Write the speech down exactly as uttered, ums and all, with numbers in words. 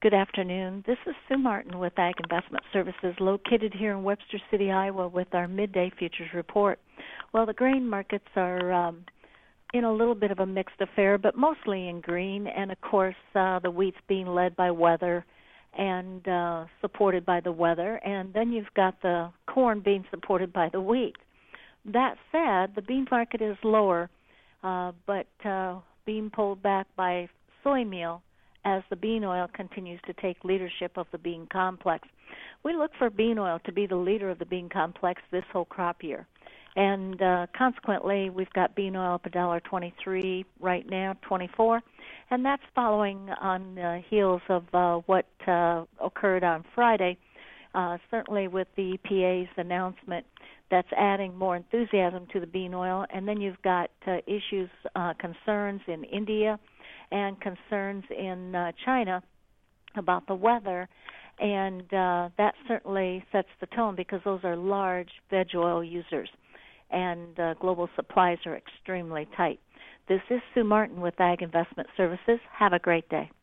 Good afternoon. This is Sue Martin with Ag Investment Services, located here in Webster City, Iowa, with our midday futures report. Well, the grain markets are um, in a little bit of a mixed affair, but mostly in green, and of course uh, the wheat's being led by weather and uh, supported by the weather, and then you've got the corn being supported by the wheat. That said, the bean market is lower, uh, but uh, being pulled back by soy meal as the bean oil continues to take leadership of the bean complex. We look for bean oil to be the leader of the bean complex this whole crop year. And uh, consequently, we've got bean oil up one dollar twenty-three right now, twenty-four, and that's following on the heels of uh, what uh, occurred on Friday, uh, certainly with the E P A's announcement that's adding more enthusiasm to the bean oil. And then you've got uh, issues, uh, concerns in India, and concerns in uh, China about the weather, and uh, that certainly sets the tone because those are large veg oil users, and uh, global supplies are extremely tight. This is Sue Martin with Ag Investment Services. Have a great day.